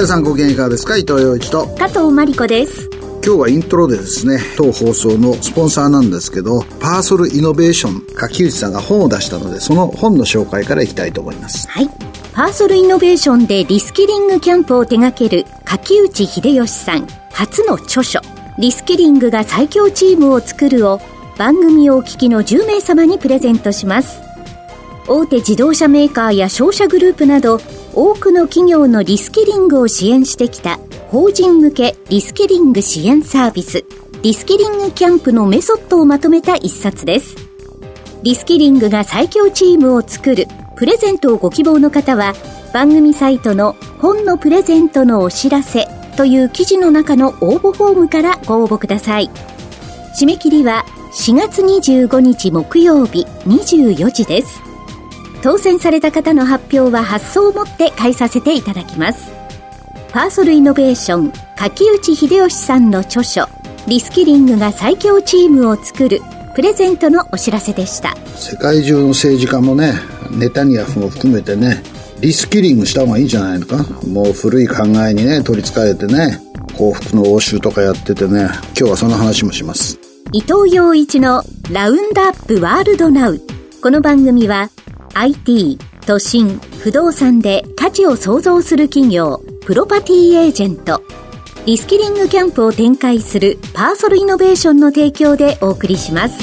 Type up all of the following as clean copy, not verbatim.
皆さんご機嫌いかがですか。伊藤洋一と加藤真理子です。 今日はイントロでですね、当放送のスポンサーなんですけど、パーソルイノベーション柿内さんが本を出したので、その本の紹介からいきたいと思います。 はい。パーソルイノベーションでリスキリングキャンプを手掛ける柿内秀義さん初の著書、リスキリングが最強チームを作るを番組をお聞きの10名様にプレゼントします。大手自動車メーカーや商社グループなど多くの企業のリスキリングを支援してきた法人向けリスキリング支援サービス、リスキリングキャンプのメソッドをまとめた一冊です。リスキリングが最強チームを作るプレゼントをご希望の方は、番組サイトの本のプレゼントのお知らせという記事の中の応募フォームからご応募ください。締め切りは4月25日木曜日24時です。当選された方の発表は発送をもって返させていただきます。パーソルイノベーション柿内秀義さんの著書、リスキリングが最強チームを作るプレゼントのお知らせでした。 世界中の政治家もね、ネタニヤフも含めてね、リスキリングした方がいいんじゃないのか。もう古い考えにね取りつかれてね、幸福の応酬とかやっててね、今日はその話もします。 伊藤洋一のラウンドアップワールドナウ。この番組は IT、都心、不動産で価値を創造する企業プロパティエージェント、リスキリングキャンプを展開するパーソルイノベーションの提供でお送りします。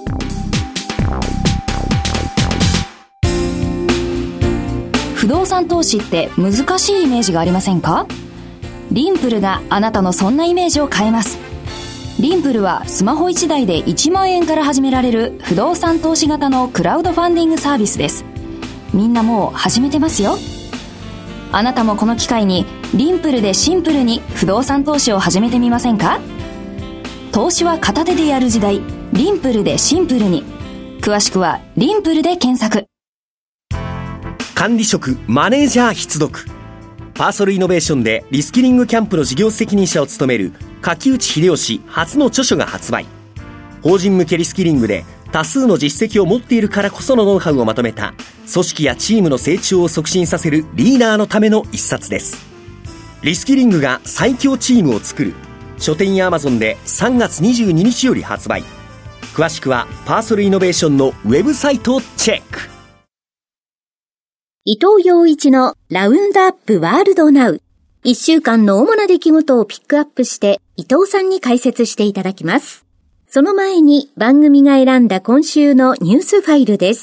不動産投資って難しいイメージがありませんか？リンプルがあなたのそんなイメージを変えます。リンプルはスマホ1台で1万円から始められる不動産投資型のクラウドファンディングサービスです。みんなもう始めてますよ。あなたもこの機会にリンプルでシンプルに不動産投資を始めてみませんか？投資は片手でやる時代、リンプルでシンプルに。詳しくはリンプルで検索。 管理職マネージャー必読。パーソルイノベーションでリスキリングキャンプの事業責任者を務める柿内秀義初の著書が発売。法人向けリスキリングで多数の実績を持っているからこそのノウハウをまとめた、組織やチームの成長を促進させるリーダーのための一冊です。リスキリングが最強チームを作る。書店や Amazon で3月22日より発売。詳しくはパーソルイノベーションのウェブサイトをチェック。 伊藤洋一のラウンドアップワールドナウ。1週間の主な出来事をピックアップして伊藤さんに解説していただきます。その前に番組が選んだ今週のニュースファイルです。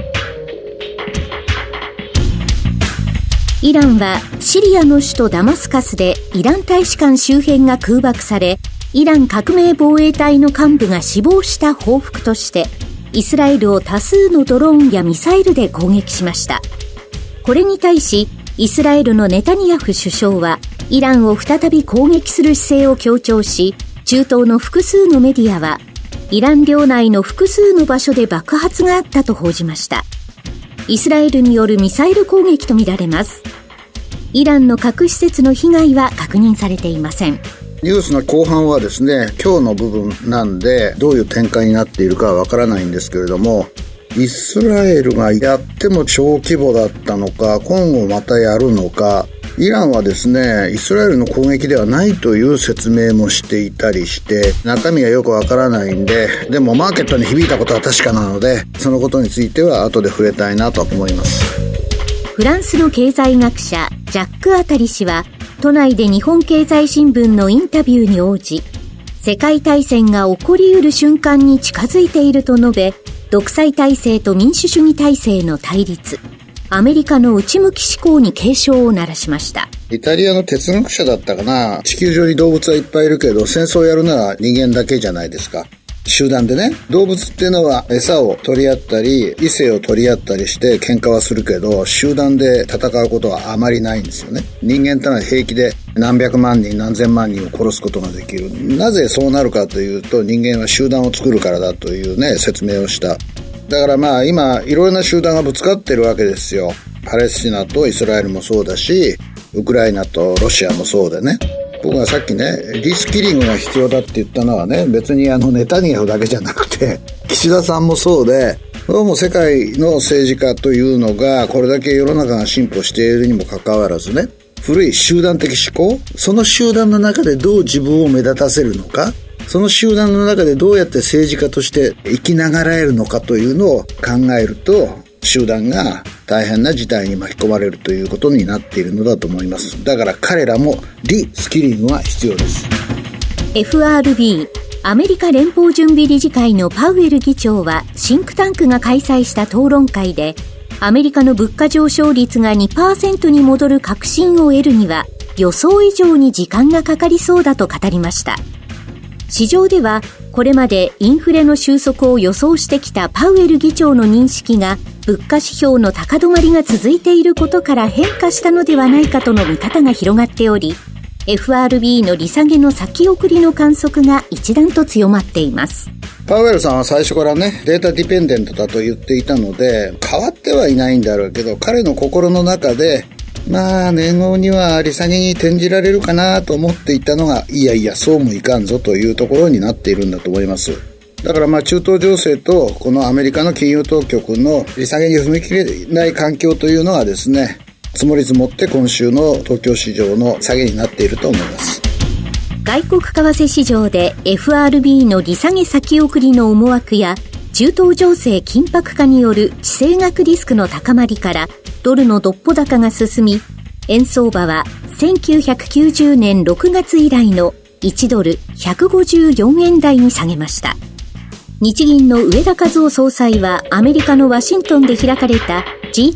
イランはシリアの首都ダマスカスでイラン大使館周辺が空爆され、イラン革命防衛隊の幹部が死亡した報復として、イスラエルを多数のドローンやミサイルで攻撃しました。これに対し、イスラエルのネタニヤフ首相は、イランを再び攻撃する姿勢を強調し、中東の複数のメディアは、イラン領内の複数の場所で爆発があったと報じました。イスラエルによるミサイル攻撃とみられます。イランの核施設の被害は確認されていません。 ニュースの後半はですね、今日の部分なんで、どういう展開になっているかはわからないんですけれども、イスラエルがやっても小規模だったのか、今後またやるのか、イランはですね、イスラエルの攻撃ではないという説明もしていたりして、中身がよくわからないんで、でもマーケットに響いたことは確かなので、そのことについては後で触れたいなと思います。 フランスの経済学者ジャック・アタリ氏は、都内で日本経済新聞のインタビューに応じ、世界大戦が起こりうる瞬間に近づいていると述べ、独裁体制と民主主義体制の対立、アメリカの内向き思考に警鐘を鳴らしました。 イタリアの哲学者だったかな、地球上に動物はいっぱいいるけど、戦争をやるなら人間だけじゃないですか。集団でね、動物っていうのは餌を取り合ったり異性を取り合ったりして喧嘩はするけど、集団で戦うことはあまりないんですよね。人間ってのは平気で何百万人何千万人を殺すことができる。なぜそうなるかというと、人間は集団を作るからだというね、説明をした。だからまあ今いろいろな集団がぶつかってるわけですよ。パレスチナとイスラエルもそうだし、ウクライナとロシアもそうでね。僕がさっきね、リスキリングが必要だって言ったのはね、別にネタニヤフだけじゃなくて、岸田さんもそうで、どうも世界の政治家というのがこれだけ世の中が進歩しているにもかかわらずね、 古い集団的思考、その集団の中でどう自分を目立たせるのか、その集団の中でどうやって政治家として生きながらえるのかというのを考えると、集団が大変な事態に巻き込まれるということになっているのだと思います。だから彼らもリスキリングは必要です。 FRB アメリカ連邦準備理事会のパウエル議長はシンクタンクが開催した討論会で、アメリカの物価上昇率が 2% に戻る確信を得るには予想以上に時間がかかりそうだと語りました。市場ではこれまでインフレの収束を予想してきたパウエル議長の認識が物価指標の高止まりが続いていることから変化したのではないかとの見方が広がっており、FRB の利下げの先送りの観測が一段と強まっています。 パウエルさんは最初からね、データディペンデントだと言っていたので、変わってはいないんだろうけど、彼の心の中で、年後には利下げに転じられるかなと思っていたのが、いやいやそうもいかんぞというところになっているんだと思います。だから中東情勢とこのアメリカの金融当局の利下げに踏み切れない環境というのがですね、積もり積もって今週の東京市場の下げになっていると思います。 外国為替市場で FRB の利下げ先送りの思惑や中東情勢緊迫化による地政学リスクの高まりからドルのどっぽ高が進み、円相場は1990年6月以来の1ドル154円台に下げました。日銀の植田和男総裁はアメリカのワシントンで開かれた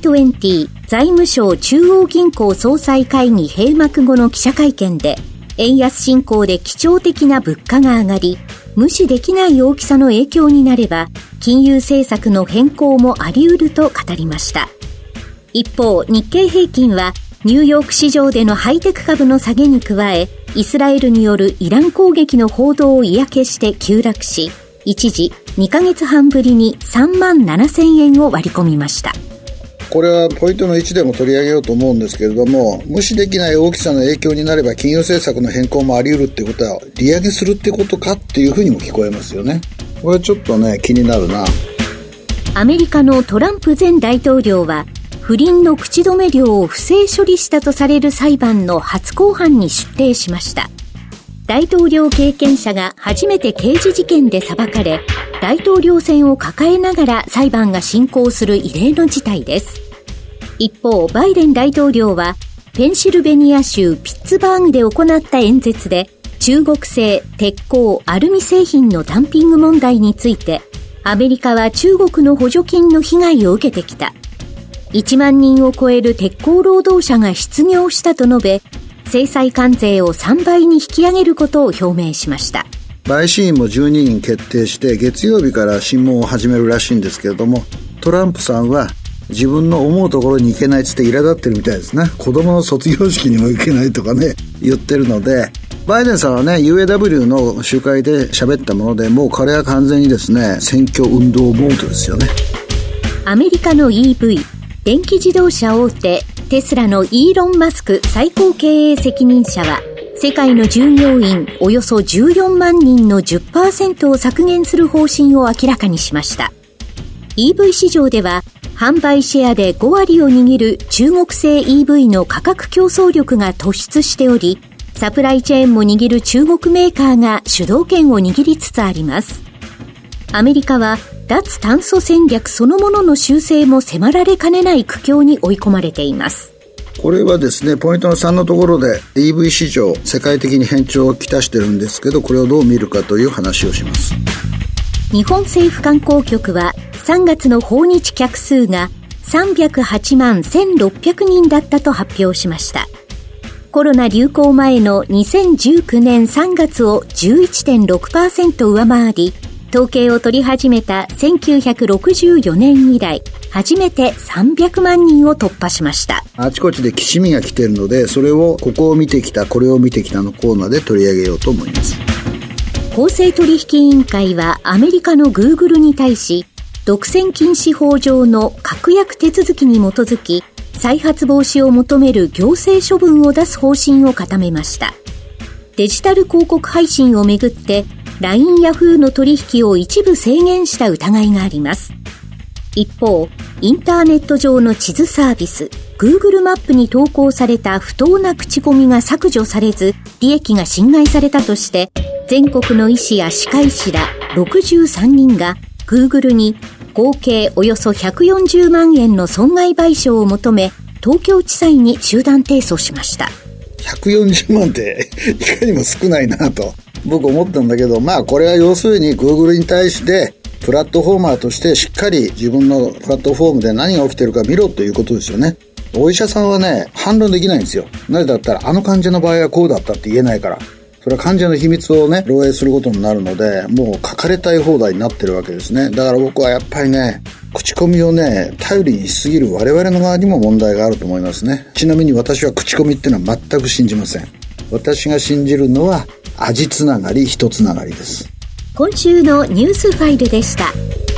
G20 財務省中央銀行総裁会議閉幕後の記者会見で、円安進行で基調的な物価が上がり、無視できない大きさの影響になれば、金融政策の変更もあり得ると語りました。一方、日経平均はニューヨーク市場でのハイテク株の下げに加え、イスラエルによるイラン攻撃の報道を嫌気して急落し、一時2ヶ月半ぶりに37,000円を割り込みました。 これはポイントの1でも取り上げようと思うんですけれども、無視できない大きさの影響になれば金融政策の変更もあり得るってことは、利上げするってことかっていうふうにも聞こえますよね。これちょっとね、気になるな。 アメリカのトランプ前大統領は不倫の口止め料を不正処理したとされる裁判の初公判に出廷しました。大統領経験者が初めて刑事事件で裁かれ、大統領選を抱えながら裁判が進行する異例の事態です。一方、バイデン大統領はペンシルベニア州ピッツバーグで行った演説で、中国製鉄鋼アルミ製品のダンピング問題について、アメリカは中国の補助金の被害を受けてきた。1万人を超える鉄鋼労働者が失業したと述べ、制裁関税を3倍に引き上げることを表明しました。 陪審員も12人決定して月曜日から審問を始めるらしいんですけれども、トランプさんは自分の思うところに行けないっつって苛立ってるみたいですね。子供の卒業式にも行けないとかね、言ってるので、バイデンさんはね、UAW の集会で喋ったもので、もう彼は完全にですね、選挙運動モードですよね。 アメリカの EV 電気自動車大手テスラのイーロン・マスク最高経営責任者は、世界の従業員およそ14万人の 10% を削減する方針を明らかにしました。EV 市場では販売シェアで5割を握る中国製 EV の価格競争力が突出しており、サプライチェーンも握る中国メーカーが主導権を握りつつあります。アメリカは脱炭素戦略そのものの修正も迫られかねない苦境に追い込まれています。 これはですね、ポイントの3のところで EV 市場世界的に変調をきたしてるんですけど、これをどう見るかという話をします。 日本政府観光局は3月の訪日客数が308万1600人だったと発表しました。コロナ流行前の2019年3月を 11.6% 上回り、統計を取り始めた1964年以来初めて300万人を突破しました。 あちこちできしみが来ているので、それをここを見てきたこれを見てきたのコーナーで取り上げようと思います。 公正取引委員会はアメリカの Google に対し、独占禁止法上の確約手続きに基づき再発防止を求める行政処分を出す方針を固めました。デジタル広告配信をめぐってLINE ヤフーの取引を一部制限した疑いがあります。 一方、インターネット上の地図サービス、Google マップに投稿された不当な口コミが削除されず、利益が侵害されたとして、全国の医師や歯科医師ら63人が Google に合計およそ140万円の損害賠償を求め、東京地裁に集団提訴しました。 140万っていかにも少ないなと僕思ったんだけど、これは要するに Google に対してプラットフォーマーとしてしっかり自分のプラットフォームで何が起きてるか見ろということですよね。お医者さんはね、反論できないんですよ。なぜだったらあの患者の場合はこうだったって言えないから。それは患者の秘密をね、漏洩することになるので、もう書かれたい放題になってるわけですね。だから僕はやっぱりね、口コミをね、頼りにしすぎる我々の側にも問題があると思いますね。ちなみに私は口コミっていうのは全く信じません。私が信じるのは味つながり、人つながりです。 今週のニュースファイルでした。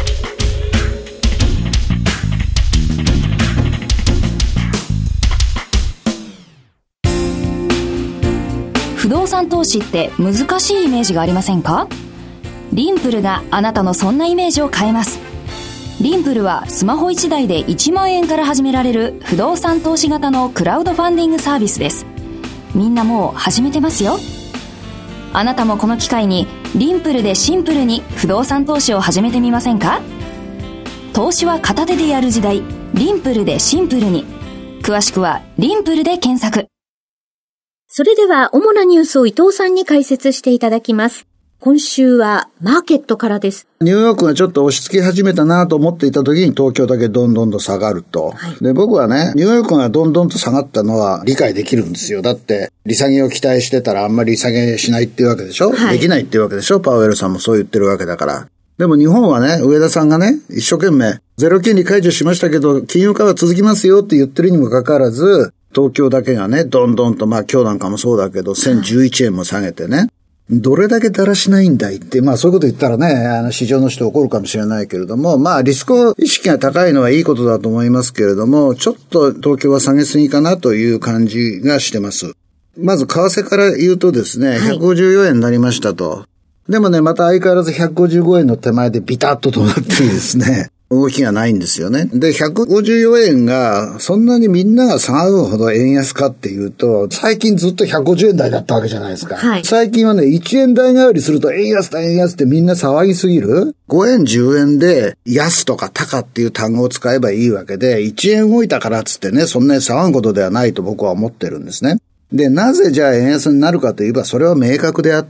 不動産投資って難しいイメージがありませんか？リンプルがあなたのそんなイメージを変えます。リンプルはスマホ1台で1万円から始められる不動産投資型のクラウドファンディングサービスです。みんなもう始めてますよ。あなたもこの機会にリンプルでシンプルに不動産投資を始めてみませんか？投資は片手でやる時代、リンプルでシンプルに。詳しくはリンプルで検索。 それでは主なニュースを伊藤さんに解説していただきます。今週はマーケットからです。 ニューヨークがちょっと押し付け始めたなと思っていた時に東京だけどんどんと下がると、で僕はね、ニューヨークがどんどんと下がったのは理解できるんですよ。だって利下げを期待してたらあんまり利下げしないっていうわけでしょ、できないっていうわけでしょ。パウエルさんもそう言ってるわけだから。でも日本はね、上田さんがね、一生懸命ゼロ金利解除しましたけど金融緩和続きますよって言ってるにもかかわらず、東京だけがね、どんどんと、今日なんかもそうだけど、1011円も下げてね、どれだけだらしないんだいって、そういうこと言ったらね、市場の人怒るかもしれないけれども、リスク意識が高いのはいいことだと思いますけれども、ちょっと東京は下げすぎかなという感じがしてます。まず、為替から言うとですね、154円になりましたと。でもね、また相変わらず155円の手前でビタッと止まってですね、動きがないんですよね。で、154円が、そんなにみんなが下がるほど円安かっていうと、最近ずっと150円台だったわけじゃないですか。最近はね、1円台代わりすると円安だ円安ってみんな騒ぎすぎる。5円10円で安とか高っていう単語を使えばいいわけで、1円動いたからっつってね、そんなに騒ぐことではないと僕は思ってるんですね。で、なぜじゃあ円安になるかといえば、それは明確であって、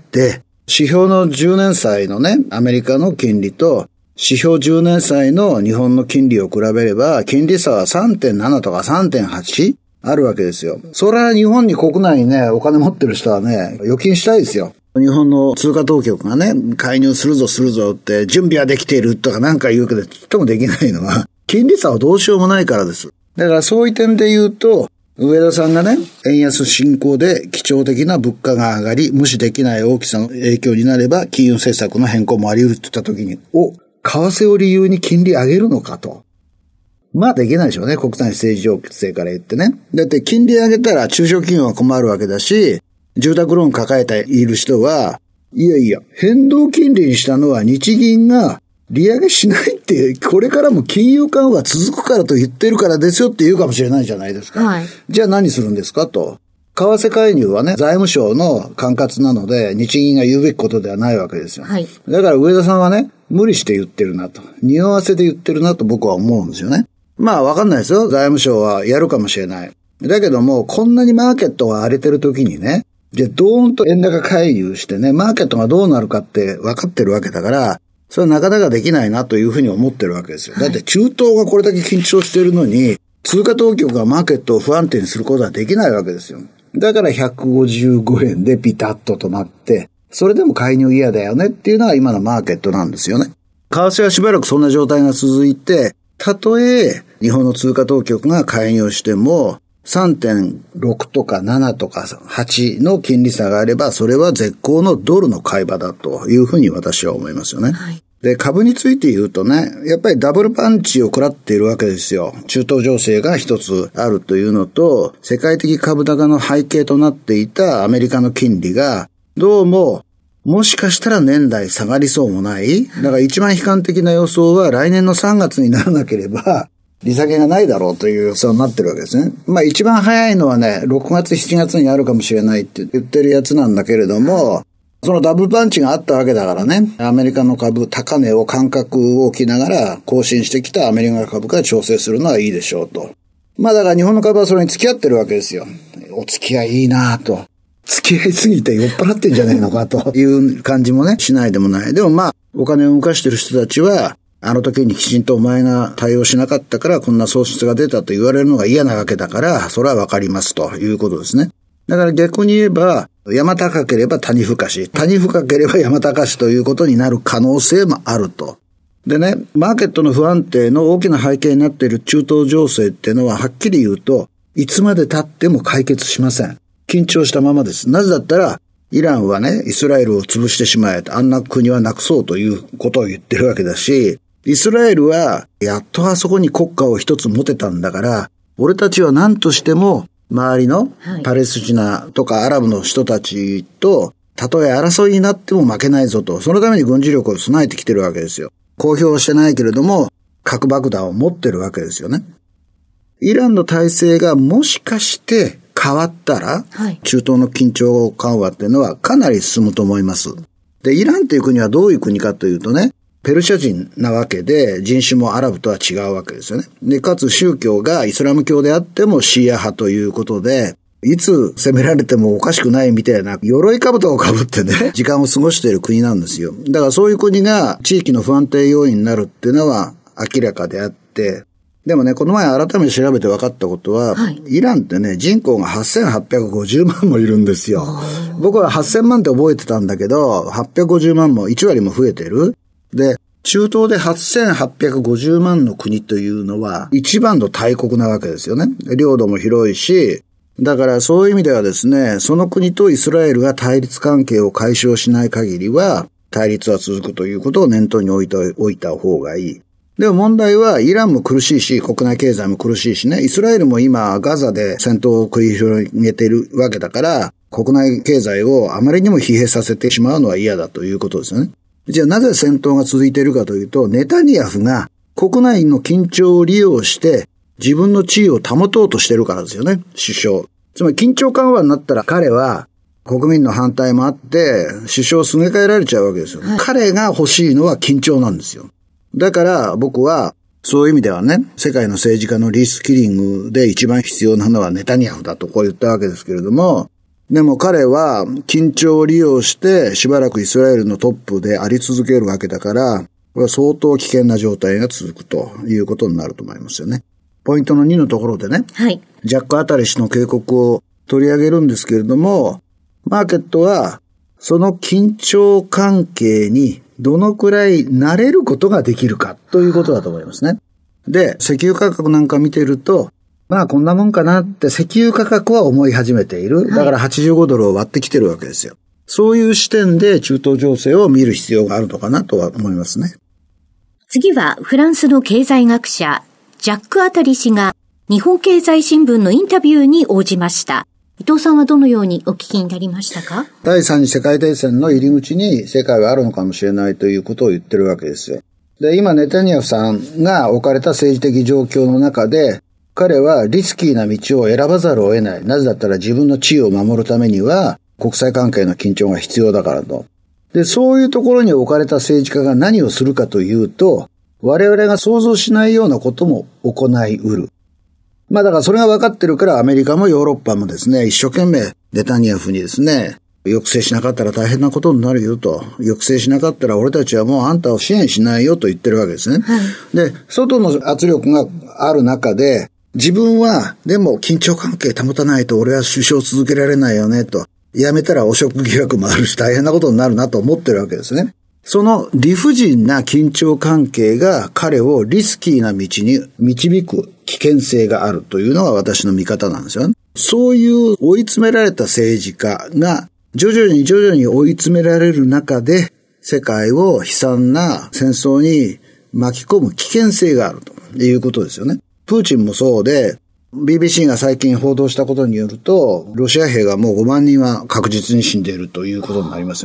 指標の10年債のね、アメリカの金利と、指標10年債の日本の金利を比べれば、金利差は 3.7 とか 3.8 あるわけですよ。それは日本に国内にね、お金持ってる人はね、預金したいですよ。日本の通貨当局がね、介入するぞって準備はできているとかなんか言うけど、ちっともできないのは、金利差はどうしようもないからです。だからそういう点で言うと、上田さんがね、円安進行で基調的な物価が上がり、無視できない大きさの影響になれば、金融政策の変更もあり得るって言った時に、為替を理由に金利上げるのかと。できないでしょうね。国内政治情勢から言ってね。だって金利上げたら中小企業は困るわけだし、住宅ローン抱えている人は、いやいや、変動金利にしたのは日銀が利上げしないって、これからも金融緩和が続くからと言ってるからですよって言うかもしれないじゃないですか。じゃあ何するんですかと。為替介入はね、財務省の管轄なので、日銀が言うべきことではないわけですよ。だから上田さんはね、無理して言ってるなと。匂わせで言ってるなと僕は思うんですよね。わかんないですよ。財務省はやるかもしれない。だけども、こんなにマーケットが荒れてる時にね、じゃあドーンと円高介入してね、マーケットがどうなるかって分かってるわけだから、それはなかなかできないなというふうに思ってるわけですよ。だって中東がこれだけ緊張してるのに、通貨当局がマーケットを不安定にすることはできないわけですよ。だから155円でピタッと止まって、それでも介入嫌だよねっていうのが今のマーケットなんですよね。為替はしばらくそんな状態が続いて、たとえ日本の通貨当局が介入しても 3.6 とか7とか8の金利差があれば、それは絶好のドルの買い場だというふうに私は思いますよね。で、株について言うとね、やっぱりダブルパンチを食らっているわけですよ。中東情勢が一つあるというのと、世界的株高の背景となっていたアメリカの金利が、どうも、 もしかしたら年内下がりそうもない。だから一番悲観的な予想は来年の3月にならなければ、利下げがないだろうという予想になってるわけですね。一番早いのはね、6月、7月にあるかもしれないって言ってるやつなんだけれども、そのダブルパンチがあったわけだからね、アメリカの株、高値を間隔を置きながら更新してきたアメリカ株価調整するのはいいでしょうと。だから日本の株はそれに付き合ってるわけですよ。お付き合いいいなぁと。付き合いすぎて酔っ払ってんじゃねえのかという感じもね、しないでもない。でもお金を動かしてる人たちは、あの時にきちんとお前が対応しなかったからこんな損失が出たと言われるのが嫌なわけだから、それはわかりますということですね。だから逆に言えば、山高ければ谷深し、谷深ければ山高しということになる可能性もあると。でね、マーケットの不安定の大きな背景になっている中東情勢っていうのははっきり言うと、いつまで経っても解決しません。緊張したままです。なぜだったら、イランはね、イスラエルを潰してしまえと、あんな国はなくそうということを言ってるわけだし、イスラエルは、やっとあそこに国家を一つ持てたんだから、俺たちは何としても、周りのパレスチナとかアラブの人たちと、たとえ争いになっても負けないぞと、そのために軍事力を備えてきてるわけですよ。公表してないけれども、核爆弾を持ってるわけですよね。イランの体制がもしかして変わったら、中東の緊張緩和っていうのはかなり進むと思います。で、イランっていう国はどういう国かというとね、ペルシャ人なわけで、人種もアラブとは違うわけですよね。で、かつ宗教がイスラム教であってもシーア派ということで、いつ攻められてもおかしくないみたいな鎧兜をかぶってね、時間を過ごしている国なんですよ。だからそういう国が地域の不安定要因になるっていうのは明らかであって、でもね、この前改めて調べて分かったことは、イランってね、人口が8850万もいるんですよ。僕は8000万って覚えてたんだけど、850万も1割も増えてる。で、中東で8850万の国というのは一番の大国なわけですよね。領土も広いし、だからそういう意味ではですね、その国とイスラエルが対立関係を解消しない限りは、対立は続くということを念頭に置いた方がいい。でも問題はイランも苦しいし、国内経済も苦しいしね、イスラエルも今ガザで戦闘を繰り広げているわけだから、国内経済をあまりにも疲弊させてしまうのは嫌だということですよね。じゃあなぜ戦闘が続いているかというと、ネタニヤフが国内の緊張を利用して自分の地位を保とうとしているからですよね、首相。つまり緊張緩和になったら彼は国民の反対もあって首相をすげ替えられちゃうわけですよ。彼が欲しいのは緊張なんですよ。だから僕はそういう意味ではね、世界の政治家のリスキリングで一番必要なのはネタニヤフだとこう言ったわけですけれども、でも彼は緊張を利用してしばらくイスラエルのトップであり続けるわけだから、これは相当危険な状態が続くということになると思いますよね。ポイントの2のところでね、ジャック・アタリ氏の警告を取り上げるんですけれども、マーケットはその緊張関係にどのくらい慣れることができるかということだと思いますね。で、石油価格なんか見てると、こんなもんかなって石油価格は思い始めている。だから85ドルを割ってきてるわけですよ。そういう視点で中東情勢を見る必要があるのかなとは思いますね。 次はフランスの経済学者、ジャック・アタリ氏が日本経済新聞のインタビューに応じました。伊藤さんはどのようにお聞きになりましたか？ 第三次世界大戦の入り口に世界はあるのかもしれないということを言ってるわけですよ。で、今ネタニヤフさんが置かれた政治的状況の中で、彼はリスキーな道を選ばざるを得ない。なぜだったら自分の地位を守るためには国際関係の緊張が必要だからと。で、そういうところに置かれた政治家が何をするかというと、我々が想像しないようなことも行いうる。だからそれが分かってるからアメリカもヨーロッパもですね、一生懸命ネタニヤフにですね、抑制しなかったら大変なことになるよと。抑制しなかったら俺たちはもうあんたを支援しないよと言ってるわけですね。で、外の圧力がある中で、自分はでも緊張関係保たないと俺は首相続けられないよねと。辞めたら汚職疑惑もあるし大変なことになるなと思ってるわけですね。その理不尽な緊張関係が彼をリスキーな道に導く危険性があるというのが私の見方なんですよね。そういう追い詰められた政治家が徐々に追い詰められる中で世界を悲惨な戦争に巻き込む危険性があるということですよね。プーチンもそうで、BBC が最近報道したことによると、ロシア兵がもう5万人は確実に死んでいるということになりますよね。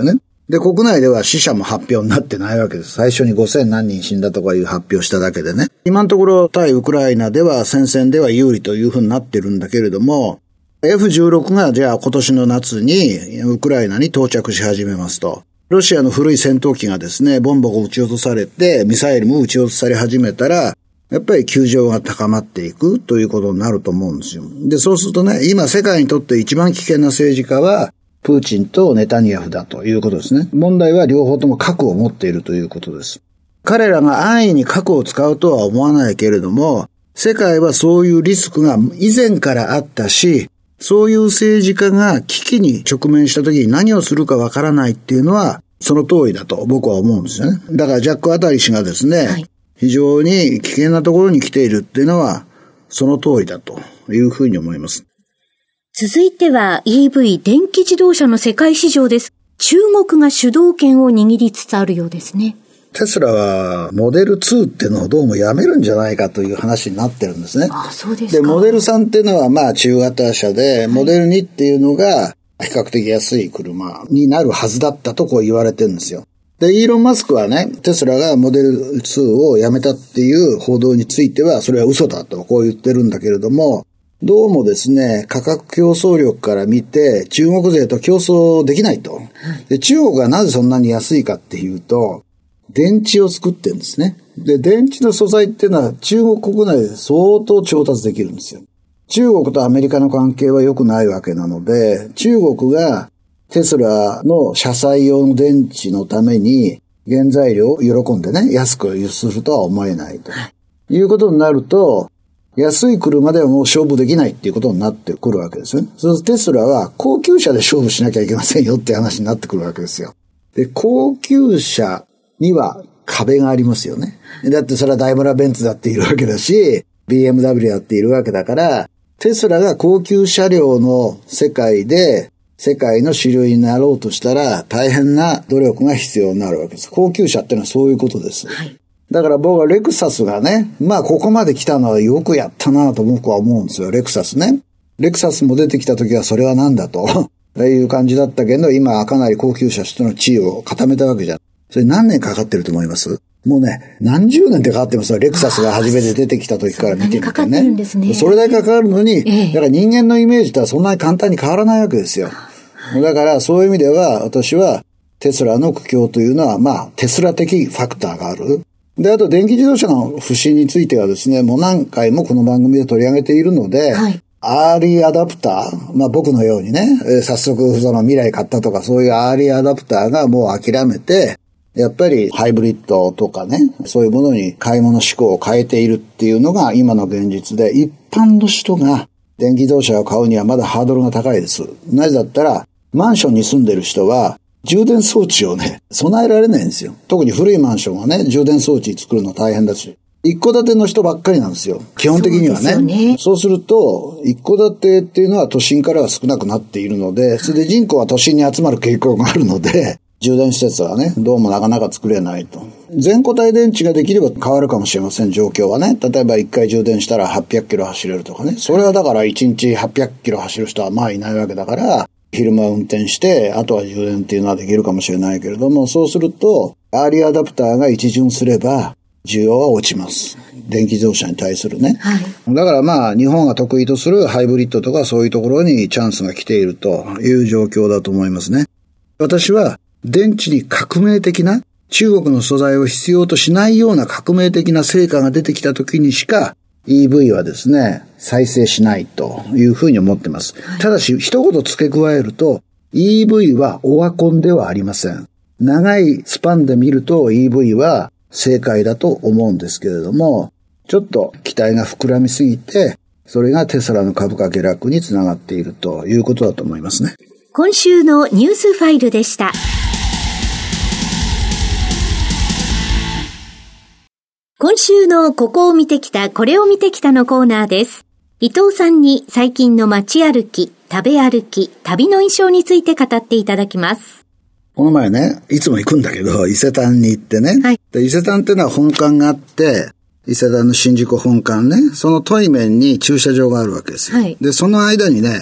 で、国内では死者も発表になってないわけです。最初に5000何人死んだとかいう発表しただけでね。今のところ対ウクライナでは戦線では有利というふうになってるんだけれども、F-16 がじゃあ今年の夏にウクライナに到着し始めますと。ロシアの古い戦闘機がですね、ボンボコ撃ち落とされて、ミサイルも撃ち落とされ始めたら、やっぱり窮状が高まっていくということになると思うんですよ。で、そうするとね、今世界にとって一番危険な政治家は、プーチンとネタニヤフだということですね。問題は両方とも核を持っているということです。彼らが安易に核を使うとは思わないけれども、世界はそういうリスクが以前からあったし、そういう政治家が危機に直面した時に何をするかわからないっていうのは、その通りだと僕は思うんですよね。だからジャック・アタリ氏がですね、はい、非常に危険なところに来ているっていうのは、その通りだというふうに思います。 続いては EV 電気自動車の世界市場です。中国が主導権を握りつつあるようですね。 テスラはモデル2っていうのをどうもやめるんじゃないかという話になってるんですね。 あ、そうですか。 で、モデル3っていうのはまあ中型車で、モデル2っていうのが比較的安い車になるはずだったとこう言われてるんですよ。で、イーロン・マスクはね、テスラがモデル2をやめたっていう報道については、それは嘘だとこう言ってるんだけれども、どうもですね、価格競争力から見て、中国勢と競争できないと。で、中国がなぜそんなに安いかっていうと、電池を作ってるんですね。で、電池の素材っていうのは中国国内で相当調達できるんですよ。中国とアメリカの関係は良くないわけなので、中国がテスラの車載用の電池のために原材料を喜んでね、安く輸出するとは思えないということになると、安い車ではもう勝負できないっていうことになってくるわけですよね。そうするとテスラは高級車で勝負しなきゃいけませんよって話になってくるわけですよ。で、高級車には壁がありますよね。だってそれはダイムラーベンツだっているわけだし、BMW だっているわけだから、テスラが高級車両の世界で世界の主流になろうとしたら大変な努力が必要になるわけです。高級車ってのはそういうことです。はい、だから僕はレクサスがね、まあここまで来たのはよくやったなと僕は思うんですよ。レクサスね。レクサスも出てきた時はそれはなんだという感じだったけど、今はかなり高級車としての地位を固めたわけじゃん。それ何年かかってると思います？もうね、何十年ってかかってますよ。レクサスが初めて出てきた時から見てみてね。 かかってるんですね。 それだけかかるのに、だから人間のイメージとはそんなに簡単に変わらないわけですよ。だからそういう意味では私はテスラの苦境というのはまあテスラ的ファクターがある。で、あと電気自動車の不振についてはですね、もう何回もこの番組で取り上げているので、はい、アーリーアダプター、まあ僕のようにね、早速その未来買ったとかそういうアーリーアダプターがもう諦めて、やっぱりハイブリッドとかね、そういうものに買い物思考を変えているっていうのが今の現実で、一般の人が電気自動車を買うにはまだハードルが高いです。なぜだったら、マンションに住んでる人は充電装置をね、備えられないんですよ。特に古いマンションはね、充電装置作るの大変だし。一戸建ての人ばっかりなんですよ。基本的にはね。そうすると、一戸建てっていうのは都心からは少なくなっているので、それで人口は都心に集まる傾向があるので、充電施設はね、どうもなかなか作れないと。全固体電池ができれば変わるかもしれません、状況はね。例えば1回充電したら800キロ走れるとかね。それはだから1日800キロ走る人はまあいないわけだから、昼間運転して、あとは充電っていうのはできるかもしれないけれども、そうすると、アーリーアダプターが一巡すれば、需要は落ちます。電気自動車に対するね。はい、だからまあ、日本が得意とするハイブリッドとかそういうところにチャンスが来ているという状況だと思いますね。私は、電池に革命的な、中国の素材を必要としないような革命的な成果が出てきた時にしか EV はですね、再生しないというふうに思っています。ただし、一言付け加えると EV はオワコンではありません。長いスパンで見ると EV は正解だと思うんですけれども、ちょっと期待が膨らみすぎて、それがテスラの株価下落につながっているということだと思いますね。 今週のニュースファイルでした。今週のここを見てきた、これを見てきたのコーナーです。伊藤さんに最近の街歩き、食べ歩き、旅の印象について語っていただきます。 この前ね、いつも行くんだけど、伊勢丹に行ってね。はい、で伊勢丹っていうのは本館があって、伊勢丹の新宿本館ね、その対面に駐車場があるわけですよ。はい、で、その間にね、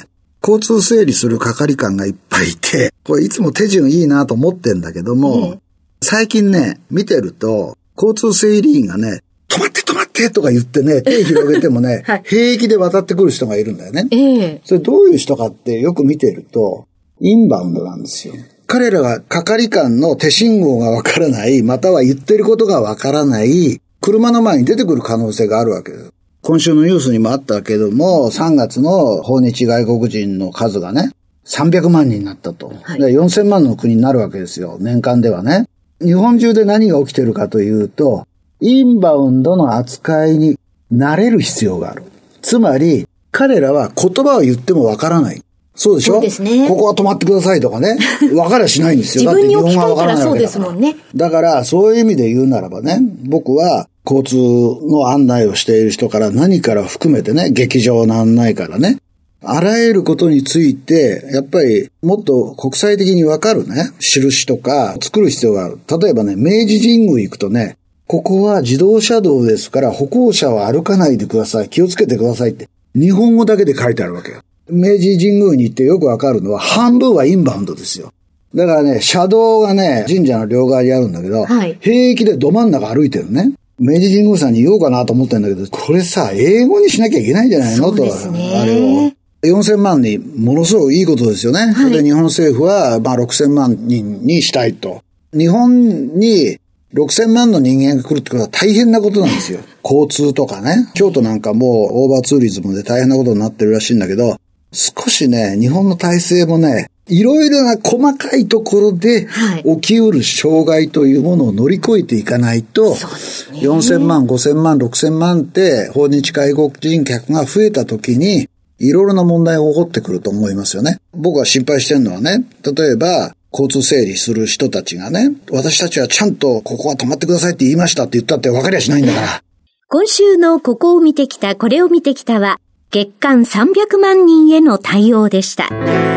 交通整理する係官がいっぱいいて、これいつも手順いいなと思ってんだけども、最近ね、見てると、交通整理員がね、止まって止まってとか言ってね、手広げてもね、はい、平気で渡ってくる人がいるんだよね。それどういう人かってよく見てると、インバウンドなんですよ。彼らが係官の手信号がわからない、または言ってることがわからない、車の前に出てくる可能性があるわけです。今週のニュースにもあったけども、3月の訪日外国人の数がね、300万人になったと。はい、で4000万の国になるわけですよ。年間ではね。日本中で何が起きてるかというと、インバウンドの扱いに慣れる必要がある。つまり、彼らは言葉を言ってもわからない。そうでしょ？そうですね。ここは止まってくださいとかね。わかりゃしないんですよ。 自分に置き換えたらそうですもんね。 だから、そういう意味で言うならばね、僕は交通の案内をしている人から何から含めてね、劇場の案内からね、あらゆることについて、やっぱりもっと国際的にわかるね、印とか作る必要がある。例えばね、明治神宮行くとね、ここは自動車道ですから歩行者は歩かないでください。気をつけてくださいって。日本語だけで書いてあるわけよ。明治神宮に行ってよくわかるのは半分はインバウンドですよ。だからね、車道がね、神社の両側にあるんだけど、はい、平気でど真ん中歩いてるね。明治神宮さんに言おうかなと思ってるんだけど、これさ、英語にしなきゃいけないんじゃないのと、あれを。4000万にものすごくいいことですよね。はい、で、日本政府は、6000万人にしたいと。日本に6000万の人間が来るってことは大変なことなんですよ。交通とかね。京都なんかもうオーバーツーリズムで大変なことになってるらしいんだけど、少しね、日本の体制もね、いろいろな細かいところで起きうる障害というものを乗り越えていかないと、4000万、5000万、6000万って訪日外国人客が増えた時に、いろいろな問題が起こってくると思いますよね。僕が心配してるのはね、例えば、交通整理する人たちがね、私たちはちゃんとここは止まってくださいって言いましたって言ったって分かりゃしないんだから。 今週のここを見てきた、これを見てきたは、月間300万人への対応でした。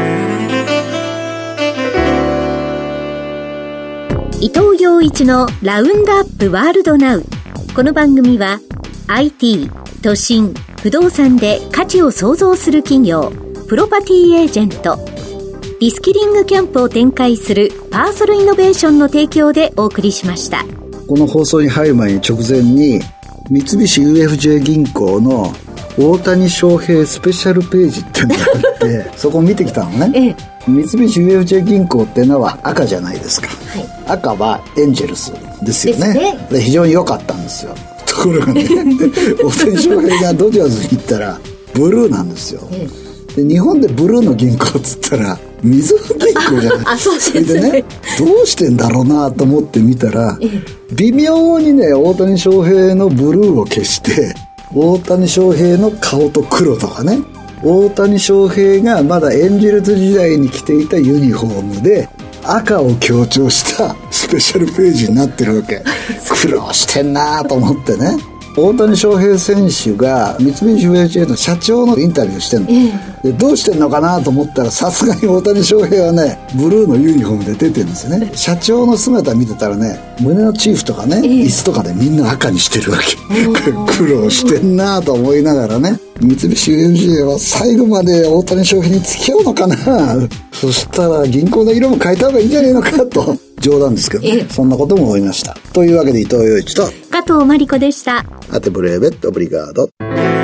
伊藤洋一のラウンドアップワールドナウ。この番組は IT、都心、不動産で価値を創造する企業、プロパティエージェント、リスキリングキャンプを展開するパーソルイノベーションの提供でお送りしました。 この放送に入る前に直前に三菱 UFJ 銀行の大谷翔平スペシャルページってのがあってそこを見てきたのね、三菱 UFJ 銀行ってのは赤じゃないですか、はい、赤はエンジェルスですよ ね。で非常に良かったんですよ。ところがね大谷翔平がドジャーズに行ったらブルーなんですよ、で日本でブルーの銀行っつったらみずほ銀行じゃない。 そうですね。 でね、どうしてんだろうなと思って見たら、微妙にね大谷翔平のブルーを消して大谷翔平の顔と黒とかね、大谷翔平がまだエンジェルス時代に着ていたユニフォームで赤を強調したスペシャルページになってるわけ。苦労してんなと思ってね。大谷翔平選手が三菱 UFJ の社長のインタビューしてんの、でどうしてんのかなと思ったらさすがに大谷翔平はねブルーのユニフォームで出てるんですよね。社長の姿見てたらね胸のチーフとかね、椅子とかでみんな赤にしてるわけ苦労してんなと思いながらね、三菱 UFJ は最後まで大谷翔平に付き合うのかなそしたら銀行の色も変えた方がいいんじゃないのかと冗談ですけどね、そんなことも思いました。というわけで伊藤洋一と加藤真理子でした。 アテブレーベットオブリガード。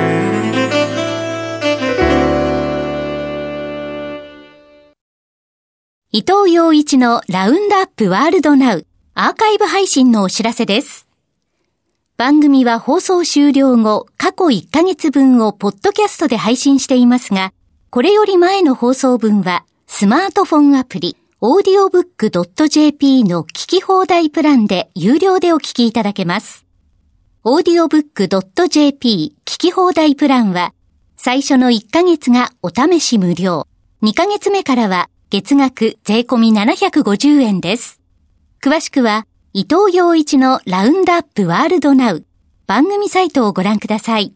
伊藤洋一のラウンドアップワールドナウアーカイブ配信のお知らせです。番組は放送終了後過去1ヶ月分をポッドキャストで配信していますが、これより前の放送分はスマートフォンアプリaudiobook.jp の聞き放題プランで有料でお聞きいただけます。audiobook.jp 聞き放題プランは最初の1ヶ月がお試し無料、2ヶ月目からは月額税込み750円です。詳しくは伊藤洋一のラウンドアップワールドナウ番組サイトをご覧ください。